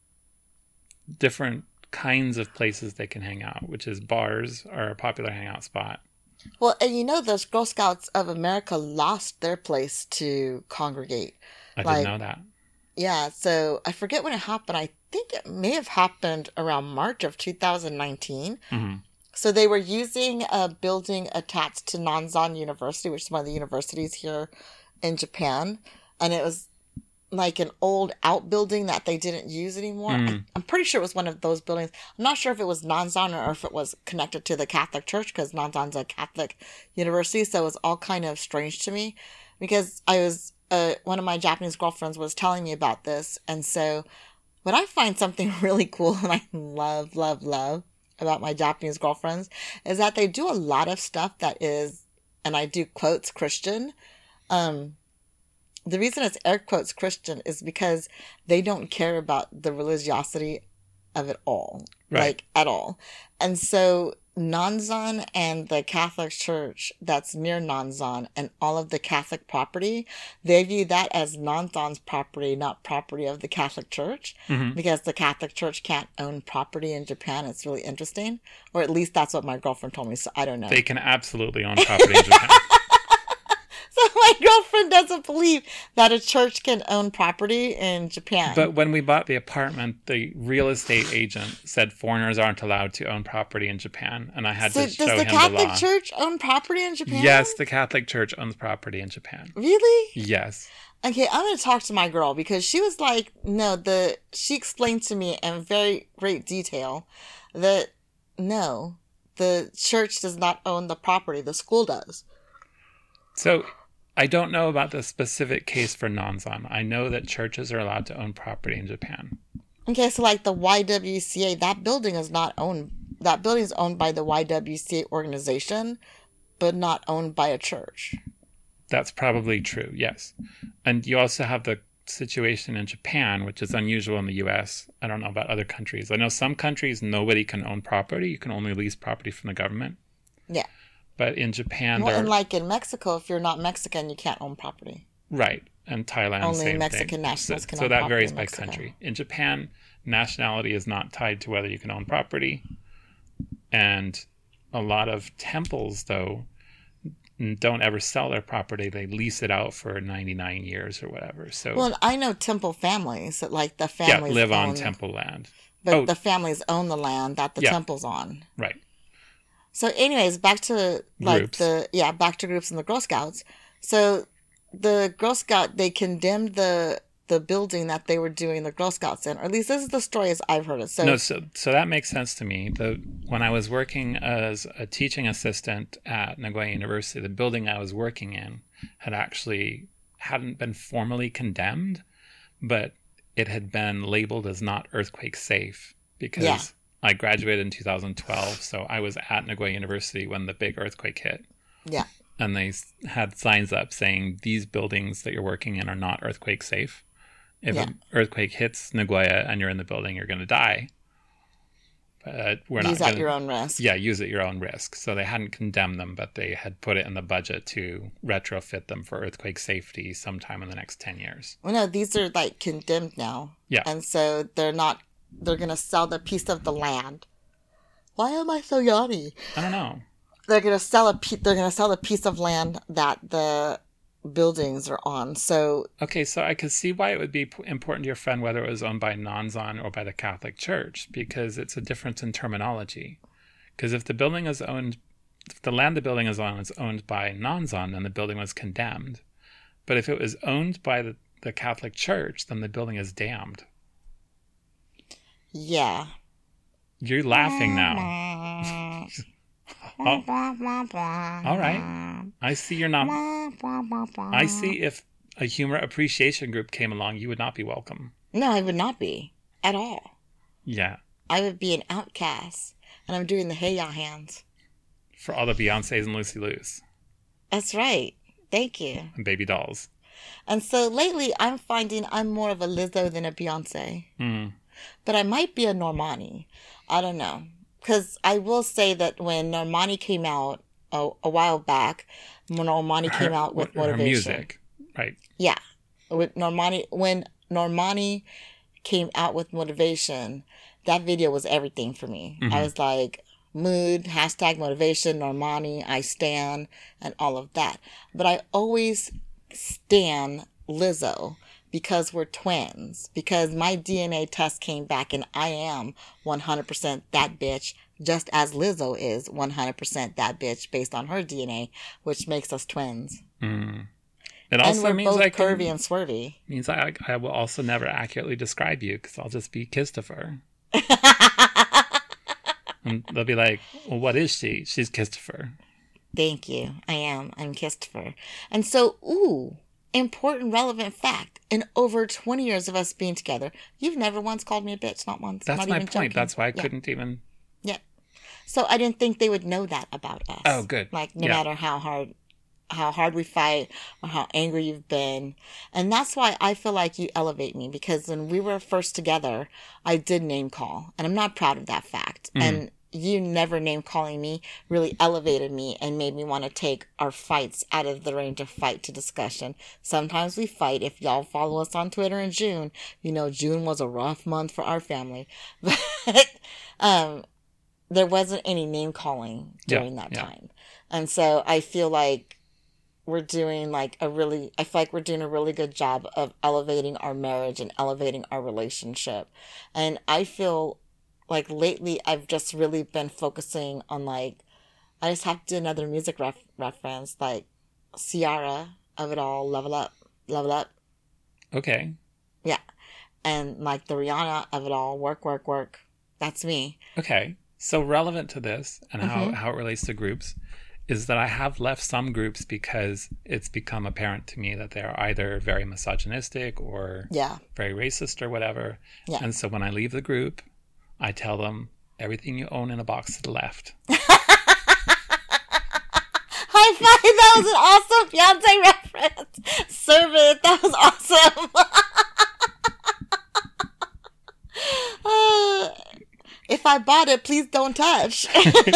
S2: different kinds of places they can hang out, which is bars are a popular hangout spot.
S1: Well, and you know, those Girl Scouts of America lost their place to congregate.
S2: I
S1: like,
S2: didn't know that.
S1: Yeah, so I forget when it happened. I think it may have happened around March of two thousand nineteen.
S2: Mm-hmm.
S1: So they were using a building attached to Nanzan University, which is one of the universities here in Japan. And it was like an old outbuilding that they didn't use anymore.
S2: Mm.
S1: I, I'm pretty sure it was one of those buildings. I'm not sure if it was Nanzan or if it was connected to the Catholic Church, because Nanzan's a Catholic university. So it was all kind of strange to me because I was, uh, one of my Japanese girlfriends was telling me about this. And so when I find something really cool and I love, love, love about my Japanese girlfriends is that they do a lot of stuff that is, and I do quotes, Christian. Um, the reason it's air quotes Christian is because they don't care about the religiosity of it all,
S2: right.
S1: like at all. And so Nanzan and the Catholic Church that's near Nanzan and all of the Catholic property, they view that as Nanzan's property, not property of the Catholic Church,
S2: mm-hmm.
S1: because the Catholic Church can't own property in Japan. It's really interesting, or at least that's what my girlfriend told me. So I don't know.
S2: They can absolutely own property in Japan.
S1: So my girlfriend doesn't believe that a church can own property in Japan.
S2: But when we bought the apartment, the real estate agent said foreigners aren't allowed to own property in Japan, and I had
S1: so
S2: to show
S1: does the
S2: him
S1: Catholic
S2: the law.
S1: Church own property in Japan?
S2: Yes, the Catholic Church owns property in Japan.
S1: Really?
S2: Yes.
S1: Okay, I'm going to talk to my girl because she was like, no, the she explained to me in very great detail that no, the church does not own the property, the school does.
S2: So I don't know about the specific case for Nanzan. I know that churches are allowed to own property in Japan.
S1: Okay, so like the Y W C A, that building is not owned. That building is owned by the Y W C A organization, but not owned by a church.
S2: That's probably true, yes. And you also have the situation in Japan, which is unusual in the U S. I don't know about other countries. I know some countries, nobody can own property. You can only lease property from the government.
S1: Yeah.
S2: But in Japan,
S1: well,
S2: there
S1: and like in Mexico, if you're not Mexican, you can't own property.
S2: Right. And Thailand,
S1: only
S2: same
S1: Mexican
S2: thing.
S1: nationals
S2: so,
S1: can
S2: so
S1: own
S2: that
S1: property
S2: varies
S1: in
S2: by
S1: Mexico.
S2: country. In Japan, nationality is not tied to whether you can own property. And a lot of temples, though, don't ever sell their property. They lease it out for ninety-nine years or whatever. So
S1: well, I know temple families that like the
S2: yeah,
S1: families
S2: live
S1: own,
S2: on temple land.
S1: but
S2: oh.
S1: the families own the land that the
S2: Yeah.
S1: temple's on.
S2: Right.
S1: So, anyways, back to like
S2: Groups.
S1: the yeah, back to groups and the Girl Scouts. So, the Girl Scout they condemned the the building that they were doing the Girl Scouts in, or at least this is the story as I've heard it. So,
S2: No, so so that makes sense to me. The when I was working as a teaching assistant at Nagoya University, the building I was working in had actually hadn't been formally condemned, but it had been labeled as not earthquake safe because
S1: Yeah.
S2: I graduated in two thousand twelve, so I was at Nagoya University when the big earthquake hit.
S1: Yeah.
S2: And they had signs up saying, these buildings that you're working in are not earthquake safe. If yeah. an earthquake hits Nagoya and you're in the building, you're going to die. But we're
S1: use
S2: not
S1: at gonna, your own risk.
S2: Yeah, use at your own risk. So they hadn't condemned them, but they had put it in the budget to retrofit them for earthquake safety sometime in the next ten years.
S1: Well, no, these are like condemned now.
S2: Yeah.
S1: And so they're not, they're going to sell the piece of the land. Why am I so yawny?
S2: I don't know.
S1: They're going to sell a pe- they're going to sell a piece of land that the buildings are on. So
S2: okay, so I could see why it would be important to your friend whether it was owned by Nanzan or by the Catholic Church, because it's a difference in terminology. Because if the building is owned, if the land the building is on is owned by Nanzan, then the building was condemned. But if it was owned by the, the Catholic Church, then the building is damned.
S1: Yeah.
S2: You're laughing now. Oh. All right. I see you're not. I see if a humor appreciation group came along, you would not be welcome.
S1: No, I would not be at all.
S2: Yeah.
S1: I would be an outcast, and I'm doing the hey ya hands
S2: for all the Beyoncés and Lucy Liu's.
S1: That's right. Thank you.
S2: And baby dolls.
S1: And so lately, I'm finding I'm more of a Lizzo than a Beyonce.
S2: Mm.
S1: But I might be a Normani. I don't know. Because I will say that when Normani came out a, a while back, when Normani
S2: her,
S1: came out with
S2: her
S1: Motivation.
S2: music, right?
S1: Yeah. With Normani, when Normani came out with Motivation, that video was everything for me. Mm-hmm. I was like, mood, hashtag motivation, Normani, I stan, and all of that. But I always stan Lizzo. Because we're twins. Because my D N A test came back and I am one hundred percent that bitch. Just as Lizzo is one hundred percent that bitch based on her D N A. Which makes us twins.
S2: Mm. It also
S1: and we're
S2: means
S1: both
S2: I
S1: curvy
S2: can,
S1: and swervy.
S2: Means I, I will also never accurately describe you. Because I'll just be Christopher. And they'll be like, well, what is she? She's Christopher.
S1: Thank you. I am. I'm Christopher. And so, ooh. Important, relevant fact. In over twenty years of us being together, you've never once called me a bitch. Not once.
S2: That's
S1: not
S2: my
S1: even
S2: point.
S1: joking.
S2: That's why I
S1: yeah.
S2: couldn't even...
S1: Yeah. So I didn't think they would know that about us.
S2: Oh, good.
S1: Like, no
S2: yeah.
S1: matter how hard how hard we fight or how angry you've been. And that's why I feel like you elevate me. Because when we were first together, I did name call. And I'm not proud of that fact. Mm. And you never name calling me really elevated me and made me want to take our fights out of the range of fight to discussion. Sometimes we fight. If y'all follow us on Twitter in June, you know June was a rough month for our family. But um, there wasn't any name calling during yeah, that yeah. time. And so I feel like we're doing like a really, I feel like we're doing a really good job of elevating our marriage and elevating our relationship. And I feel like lately I've just really been focusing on like, I just have to do another music ref- reference, like Ciara of it all, Level Up, Level Up.
S2: Okay.
S1: Yeah. And like the Rihanna of it all, Work, Work, Work. That's me.
S2: Okay. So relevant to this and how,
S1: mm-hmm.
S2: how it relates to groups is that I have left some groups because it's become apparent to me that they're either very misogynistic or
S1: yeah.
S2: very racist or whatever.
S1: Yeah.
S2: And so when I leave the group, I tell them everything you own in a box to the left.
S1: High five! That was an awesome Beyonce reference. Serve it. That was awesome. uh, if I bought it, please don't touch.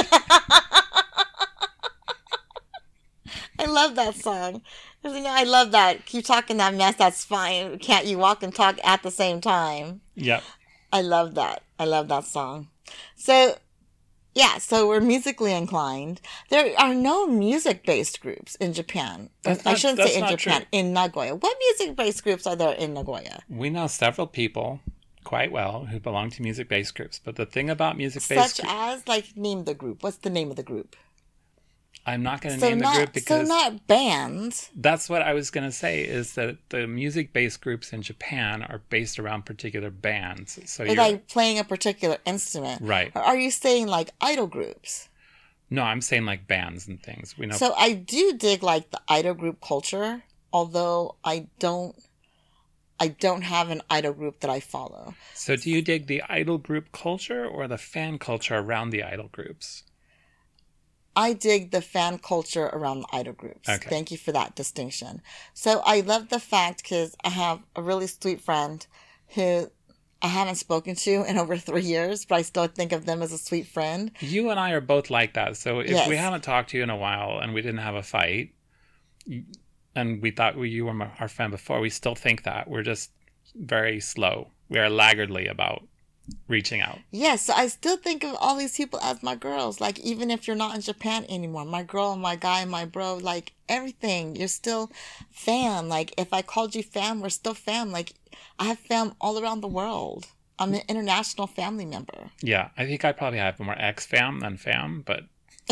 S1: I love that song. You know, I love that. Keep talking that mess. That's fine. Can't you walk and talk at the same time?
S2: Yep.
S1: I love that. I love that song. So, yeah, so we're musically inclined. There are no music-based groups in Japan.
S2: That's
S1: I
S2: not,
S1: shouldn't
S2: that's
S1: say in
S2: not
S1: Japan,
S2: true.
S1: in Nagoya. What music-based groups are there in Nagoya?
S2: We know several people quite well who belong to music-based groups. But the thing about music-based
S1: Such
S2: group,
S1: as, like, name the group. What's the name of the group?
S2: I'm not going to
S1: So
S2: name
S1: not,
S2: the group because...
S1: So not bands.
S2: That's what I was going to say, is that the music-based groups in Japan are based around particular bands. So
S1: They're
S2: you're
S1: like playing a particular instrument.
S2: Right.
S1: Or are you saying like idol groups?
S2: No, I'm saying like bands and things. We know.
S1: So I do dig like the idol group culture, although I don't, I don't have an idol group that I follow.
S2: So do you dig the idol group culture or the fan culture around the idol groups?
S1: I dig the fan culture around the idol groups.
S2: Okay.
S1: Thank you for that distinction. So I love the fact because I have a really sweet friend who I haven't spoken to in over three years, but I still think of them as a sweet friend.
S2: You and I are both like that. So if
S1: Yes.
S2: we haven't talked to you in a while and we didn't have a fight, and we thought you were my- our friend before, we still think that. We're just very slow. We are laggardly about reaching out.
S1: Yes, so I still think of all these people as my girls. Like, even if you're not in Japan anymore, my girl, my guy, my bro, like everything, you're still fam. Like, if I called you fam, we're still fam. Like, I have fam all around the world. I'm an international family member.
S2: Yeah, I think I probably have more ex-fam than fam, but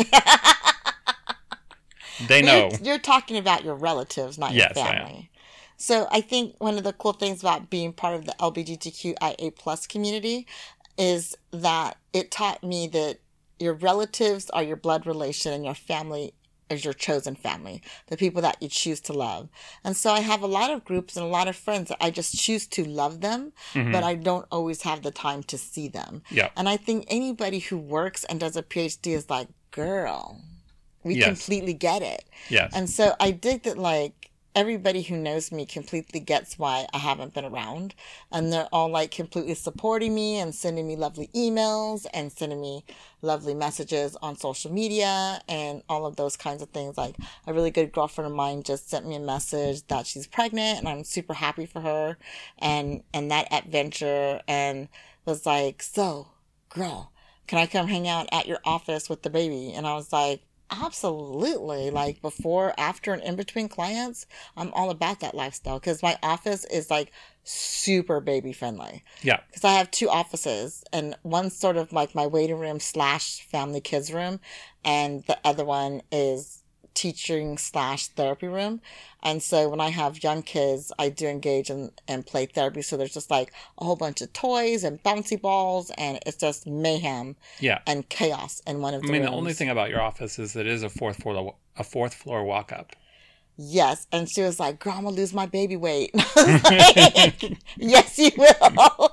S2: they know.
S1: You're, you're talking about your relatives, not
S2: Yes,
S1: your
S2: I
S1: family. So I think one of the cool things about being part of the L G B T Q I A plus community is that it taught me that your relatives are your blood relation and your family is your chosen family, the people that you choose to love. And so I have a lot of groups and a lot of friends that I just choose to love them,
S2: Mhm.
S1: but I don't always have the time to see them.
S2: Yeah.
S1: And I think anybody who works and does a PhD is like, girl, we
S2: Yes.
S1: completely get it.
S2: Yes.
S1: And so I dig that, like, everybody who knows me completely gets why I haven't been around. And they're all, like, completely supporting me and sending me lovely emails and sending me lovely messages on social media and all of those kinds of things. Like, a really good girlfriend of mine just sent me a message that she's pregnant, and I'm super happy for her and, and that adventure, and was like, so, girl, can I come hang out at your office with the baby? And I was like, absolutely. Like, before, after, and in between clients, I'm all about that lifestyle because my office is like super baby friendly.
S2: Yeah.
S1: Because I have two offices, and one's sort of like my waiting room slash family kids room, and the other one is teaching slash therapy room. And so when I have young kids, I do engage in, in play therapy. So there's just like a whole bunch of toys and bouncy balls, and it's just mayhem
S2: Yeah.
S1: and chaos in one of
S2: I
S1: the
S2: mean,
S1: rooms.
S2: the only thing about your office is it is a fourth floor, a fourth floor walk up.
S1: Yes. And she was like, girl, I'm going to lose my baby weight. I was like, yes, you will.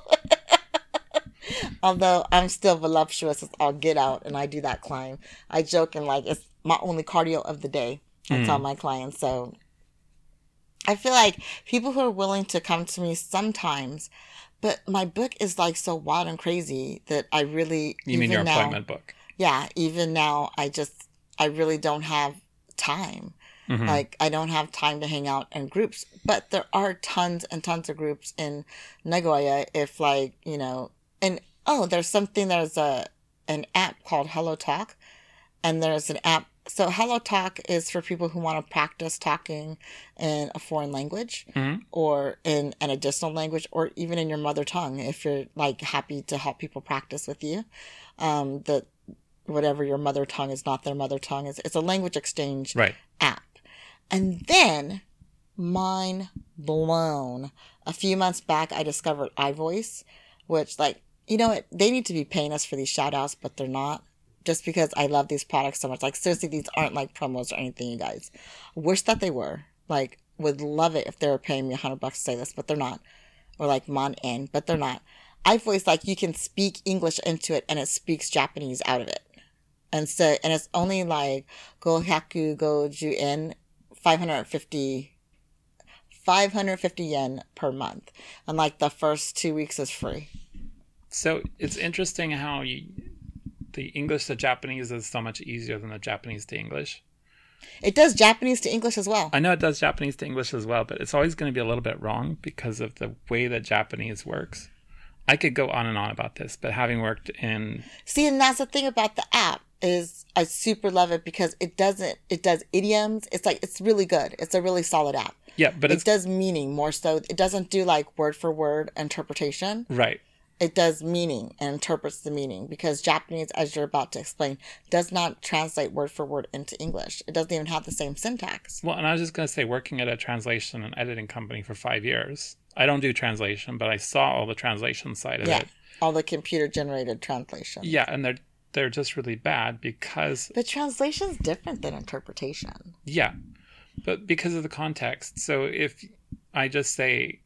S1: Although I'm still voluptuous as I'll get out and I do that climb. I joke and like, it's my only cardio of the day. I tell my clients. So I feel like people who are willing to come to me sometimes, but my book is like so wild and crazy that I really,
S2: You mean
S1: even
S2: your
S1: now,
S2: appointment book?
S1: yeah, even now, I just, I really don't have time.
S2: Mhm.
S1: Like, I don't have time to hang out in groups, but there are tons and tons of groups in Nagoya. If, like, you know, and oh, there's something, there's a, an app called Hello Talk, and there's an app. So Hello Talk is for people who want to practice talking in a foreign language
S2: Mhm.
S1: or in an additional language or even in your mother tongue if you're like happy to help people practice with you. Um, that whatever your mother tongue is not their mother tongue. It's, it's a language exchange
S2: Right.
S1: app. And then, mind blown, a few months back I discovered iVoice, which, like, you know what, they need to be paying us for these shout outs, but they're not. Just because I love these products so much. Like, seriously, these aren't like promos or anything, you guys. Wish that they were. Like, would love it if they were paying me a hundred bucks to say this, but they're not. Or like Mon En, but they're not. iVoice, like, you can speak English into it and it speaks Japanese out of it. And so, and it's only like go hyaku go ju en, five hundred fifty, five hundred fifty yen per month. And like the first two weeks is free.
S2: So it's interesting how you, the English to Japanese is so much easier than the Japanese to English.
S1: It does Japanese to English as well.
S2: I know it does Japanese to English as well, but it's always going to be a little bit wrong because of the way that Japanese works. I could go on and on about this, but having worked in...
S1: See, and that's the thing about the app is I super love it because it doesn't, it does idioms. It's like, it's really good. It's a really solid app.
S2: Yeah, but
S1: it
S2: it's...
S1: does meaning more so. It doesn't do like word for word interpretation.
S2: Right.
S1: It does meaning and interprets the meaning because Japanese, as you're about to explain, does not translate word for word into English. It doesn't even have the same syntax.
S2: Well, and I was just going to say, working at a translation and editing company for five years, I don't do translation, but I saw all the translation side of
S1: Yeah,
S2: it.
S1: all the computer generated translation.
S2: Yeah, and they're they're just really bad because...
S1: But translation's different than interpretation.
S2: Yeah, but because of the context. So if I just say,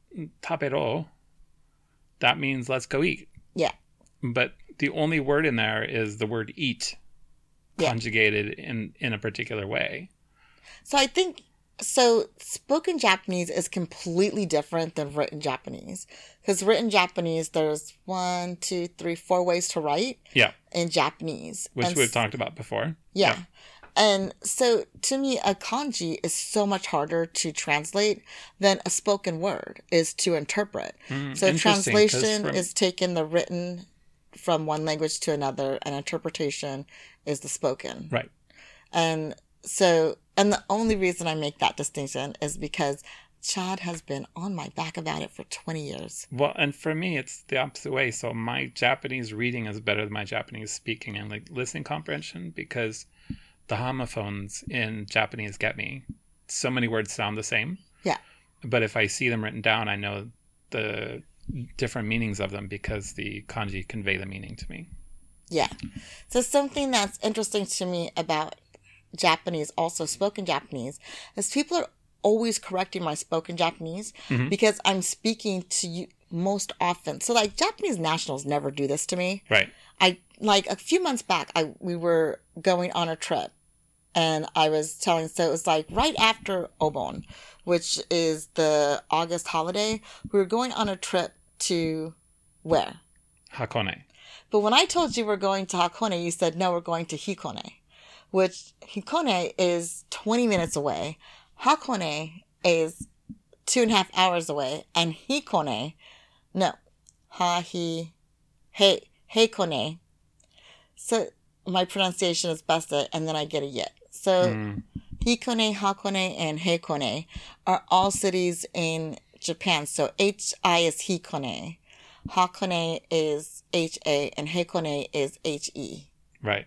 S2: tabero, that means let's go eat.
S1: Yeah.
S2: But the only word in there is the word eat, conjugated yeah. in, in a particular way.
S1: So I think, so spoken Japanese is completely different than written Japanese. Because written Japanese, there's one, two, three, four ways to write.
S2: Yeah.
S1: In Japanese.
S2: Which
S1: and
S2: we've talked about before.
S1: Yeah. yeah. And so to me, a kanji is so much harder to translate than a spoken word is to interpret.
S2: Mm,
S1: so translation
S2: from...
S1: is taking the written from one language to another, and interpretation is the spoken.
S2: Right.
S1: And so, and the only reason I make that distinction is because Chad has been on my back about it for twenty years.
S2: Well, and for me, it's the opposite way. So my Japanese reading is better than my Japanese speaking and like listening comprehension, because the homophones in Japanese get me. So many words sound the same.
S1: Yeah.
S2: But if I see them written down, I know the different meanings of them because the kanji convey the meaning to me.
S1: Yeah. So something that's interesting to me about Japanese, also spoken Japanese, is people are always correcting my spoken Japanese mm-hmm. because I'm speaking to you most often. So like Japanese nationals never do this to me.
S2: Right.
S1: I like a few months back, I we were going on a trip. And I was telling, so it was like right after Obon, which is the August holiday. We were going on a trip to where?
S2: Hakone.
S1: But when I told you we're going to Hakone, you said, no, we're going to Hikone, which Hikone is twenty minutes away. Hakone is two and a half hours away. And Hikone, no, ha, hi, hey, heikone. So my pronunciation is busted, and then I get a yet. So, mm. Hikone, Hakone, and Heikone are all cities in Japan. So, H I is Hikone, Hakone is H A, and Heikone is H E.
S2: Right.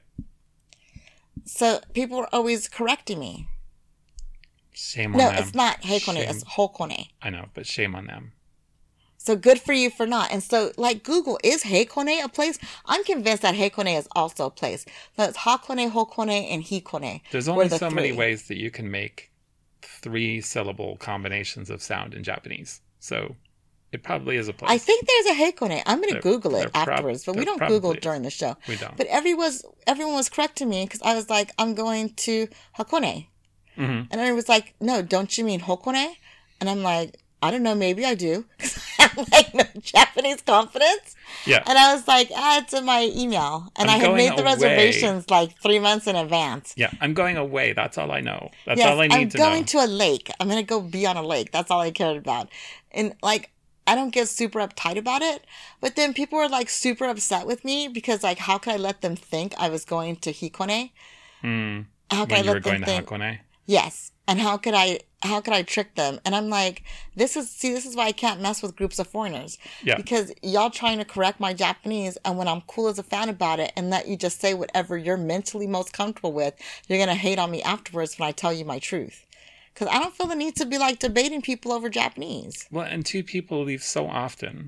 S1: So, people were always correcting me.
S2: Shame on
S1: no,
S2: them.
S1: No, it's not Heikone,
S2: shame.
S1: It's Hokone.
S2: I know, but shame on them.
S1: So good for you for not. And so, like, Google, is Heikone a place? I'm convinced that Heikone is also a place. So it's Hakone, Hokone, and Hikone.
S2: There's only
S1: the
S2: so
S1: three.
S2: many ways that you can make three syllable combinations of sound in Japanese. So it probably is a place.
S1: I think there's a Heikone. I'm going to Google it
S2: prob-
S1: afterwards, but we don't Google it during the show.
S2: We don't.
S1: But everyone was, everyone was correcting me because I was like, I'm going to Hakone. Mm-hmm. And everyone was like, no, don't you mean Hokone? And I'm like, I don't know, maybe I do. I have like no Japanese confidence.
S2: Yeah.
S1: And I was like, ah, it's in my email. And
S2: I'm
S1: I had made the
S2: away.
S1: reservations like three months in advance.
S2: Yeah, I'm going away. That's all I know. That's
S1: yes,
S2: all I need
S1: I'm
S2: to know.
S1: I'm going to a lake. I'm going to go be on a lake. That's all I cared about. And like, I don't get super uptight about it. But then people were like super upset with me because like, how could I let them think I was going to Hikone?
S2: Mm.
S1: How could
S2: when
S1: I
S2: you
S1: let
S2: were
S1: them
S2: going
S1: think?
S2: to Hakone?
S1: Yes. And how could I, how could I trick them? And I'm like, this is, see, this is why I can't mess with groups of foreigners.
S2: Yeah.
S1: Because y'all trying to correct my Japanese, and when I'm cool as a fan about it and let you just say whatever you're mentally most comfortable with, you're going to hate on me afterwards when I tell you my truth. Because I don't feel the need to be like debating people over Japanese.
S2: Well, and two people leave so often.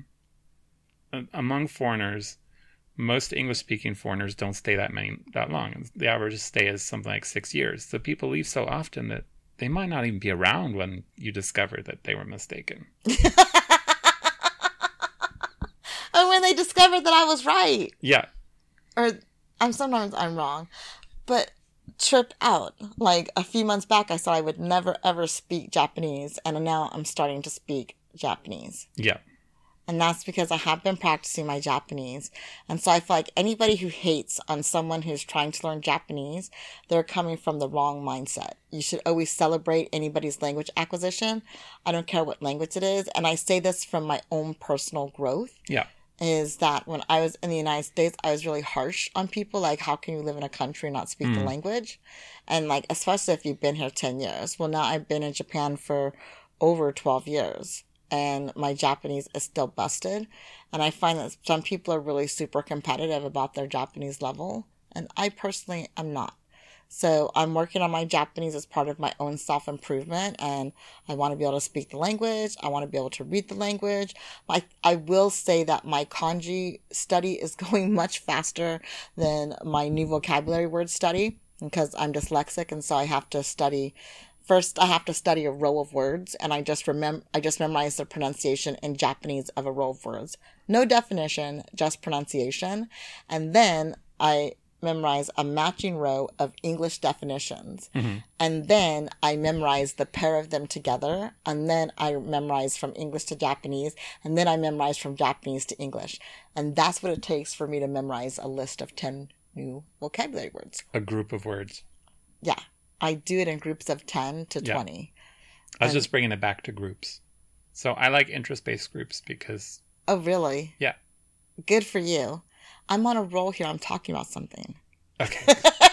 S2: Among foreigners, most English-speaking foreigners don't stay that many that long. The average stay is something like six years. So people leave so often that they might not even be around when you discover that they were mistaken.
S1: Or when they discovered that I was right.
S2: Yeah.
S1: Or I'm sometimes I'm wrong. But trip out. Like a few months back, I said I would never ever speak Japanese, and now I'm starting to speak Japanese.
S2: Yeah.
S1: And that's because I have been practicing my Japanese. And so I feel like anybody who hates on someone who's trying to learn Japanese, they're coming from the wrong mindset. You should always celebrate anybody's language acquisition. I don't care what language it is. And I say this from my own personal growth.
S2: Yeah.
S1: Is that when I was in the United States, I was really harsh on people. Like, how can you live in a country and not speak mm. the language? And like, especially if you've been here ten years. Well, now I've been in Japan for over twelve years. And my Japanese is still busted. And I find that some people are really super competitive about their Japanese level. And I personally am not. So I'm working on my Japanese as part of my own self-improvement. And I want to be able to speak the language. I want to be able to read the language. I, I will say that my kanji study is going much faster than my new vocabulary word study. Because I'm dyslexic, and so I have to study first I have to study a row of words, and I just remember I just memorize the pronunciation in Japanese of a row of words. No definition, just pronunciation. And then I memorize a matching row of English definitions.
S2: Mm-hmm.
S1: And then I memorize the pair of them together. And then I memorize from English to Japanese. And then I memorize from Japanese to English. And that's what it takes for me to memorize a list of ten new vocabulary words.
S2: A group of words.
S1: Yeah. I do it in groups of ten to
S2: Yeah.
S1: twenty.
S2: I was
S1: And-
S2: just bringing it back to groups. So I like interest-based groups because,
S1: Oh, really?
S2: yeah.
S1: Good for you. I'm on a roll here. I'm talking about something.
S2: Okay.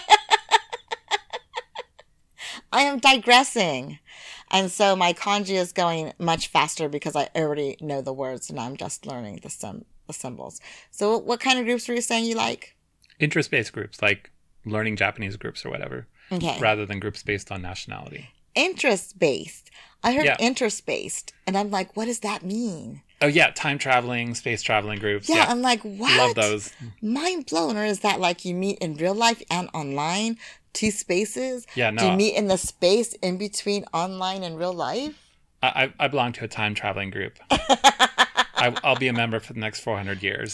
S1: I am digressing. And so my kanji is going much faster because I already know the words and I'm just learning the, sim- the symbols. So what kind of groups were you saying you like?
S2: Interest-based groups, like learning Japanese groups or whatever,
S1: Okay.
S2: rather than groups based on nationality.
S1: Interest-based. I heard
S2: Yeah.
S1: interest-based. And I'm like, what does that mean?
S2: Oh, yeah. Time traveling, space traveling groups.
S1: Yeah,
S2: Yeah.
S1: I'm like, what?
S2: Love those.
S1: Mind blown. Or is that like you meet in real life and online? Two spaces?
S2: Yeah,
S1: Do you
S2: no.
S1: meet in the space in between online and real life?
S2: I, I I belong to a time traveling group. I, I'll be a member for the next four hundred years.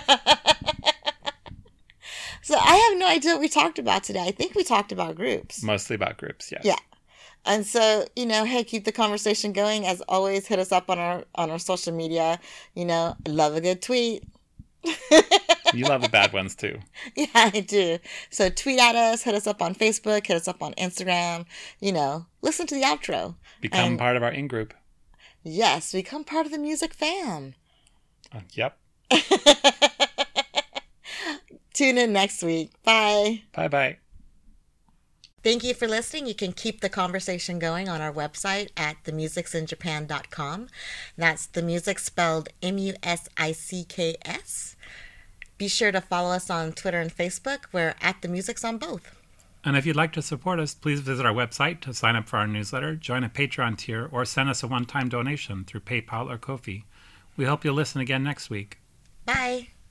S1: So I have no idea what we talked about today. I think we talked about groups.
S2: Mostly about groups, yes.
S1: Yeah. And so, you know, hey, keep the conversation going. As always, hit us up on our on our social media. You know, love a good tweet.
S2: You love the bad ones too.
S1: Yeah, I do. So tweet at us, hit us up on Facebook, hit us up on Instagram. You know, listen to the outro.
S2: Become
S1: And-
S2: part of our in-group.
S1: Yes, become part of the music fam.
S2: Uh, yep.
S1: Tune in next week. Bye.
S2: Bye-bye.
S1: Thank you for listening. You can keep the conversation going on our website at the musics in japan dot com. That's the music spelled M U S I C K S. Be sure to follow us on Twitter and Facebook. We're at the musics on both.
S2: And if you'd like to support us, please visit our website to sign up for our newsletter, join a Patreon tier, or send us a one-time donation through PayPal or Ko-fi. We hope you'll listen again next week.
S1: Bye.